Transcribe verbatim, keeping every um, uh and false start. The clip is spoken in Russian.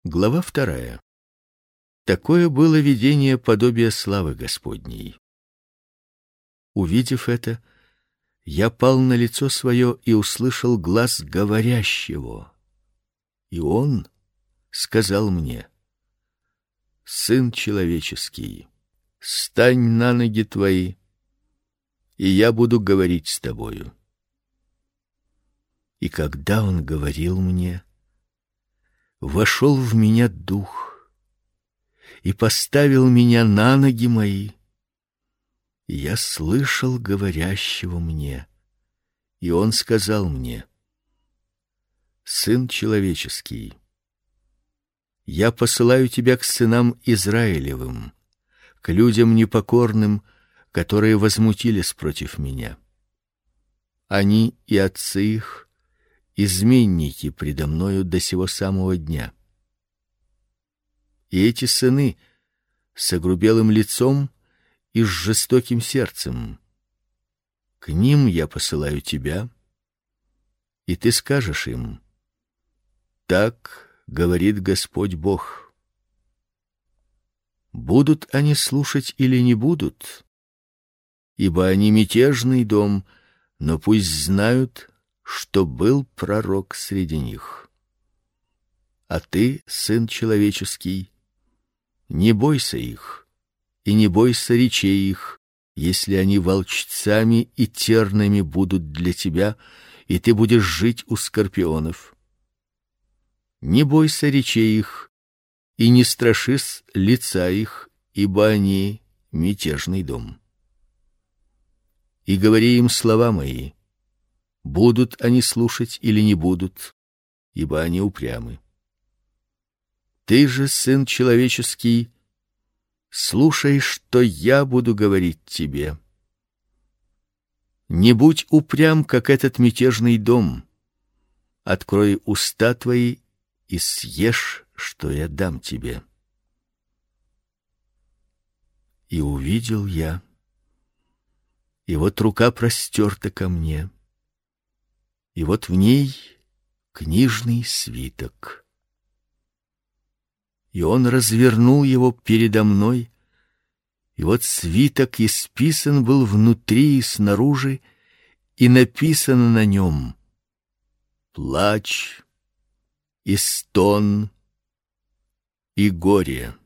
Глава вторая. Такое было видение подобия славы Господней. Увидев это, я пал на лицо свое и услышал глас говорящего. И он сказал мне: Сын человеческий, стань на ноги твои, и я буду говорить с тобою. И когда он говорил мне, вошел в меня дух и поставил меня на ноги мои. И я слышал говорящего мне, и он сказал мне: Сын человеческий, я посылаю тебя к сынам Израилевым, к людям непокорным, которые возмутились против меня. Они и отцы их изменники предо мною до сего самого дня. И эти сыны с огрубелым лицом и с жестоким сердцем. К ним я посылаю тебя, и ты скажешь им: так говорит Господь Бог. Будут они слушать или не будут, ибо они мятежный дом, но пусть знают, что был пророк среди них. А ты, сын человеческий, не бойся их, и не бойся речей их, если они волчцами и тернами будут для тебя, и ты будешь жить у скорпионов. Не бойся речей их, и не страшись лица их, ибо они мятежный дом. И говори им слова мои, будут они слушать или не будут, ибо они упрямы. Ты же, сын человеческий, слушай, что я буду говорить тебе. Не будь упрям, как этот мятежный дом. Открой уста твои и съешь, что я дам тебе. И увидел я, и вот рука простерта ко мне, и вот в ней книжный свиток. И он развернул его передо мной, и вот свиток исписан был внутри и снаружи, и написано на нем: плач и стон и горе.